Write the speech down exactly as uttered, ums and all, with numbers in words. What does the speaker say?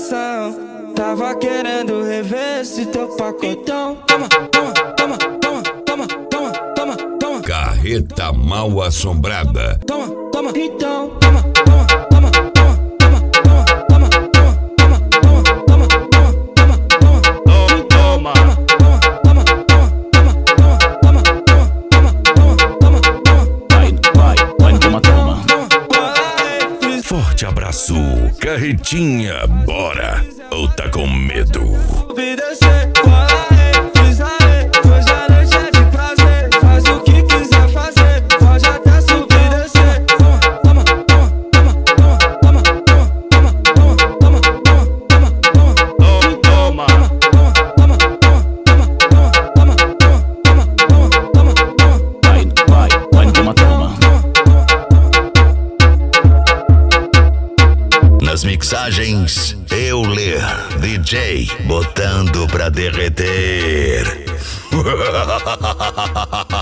coração. Tava querendo rever esse teu pacotão. Toma, toma, toma, toma, toma, toma, toma, toma. Carreta Mal Assombrada. Toma, toma, então, toma, toma, toma, toma, toma, toma, toma, toma, toma, toma, toma, toma, toma, Forte abraço, Carretinha, bora, ou tá com medo? Obedecer, fala aí, fiz aí, hoje a noite é de prazer. Faz o que quiser fazer, pode até subir e descer. Toma, toma, toma, toma, toma, toma, toma, toma, toma, toma, toma, toma, toma, toma, toma, toma, vai, vai, vai, toma, toma. Nas mixagens, Euler, D J, botando pra derreter.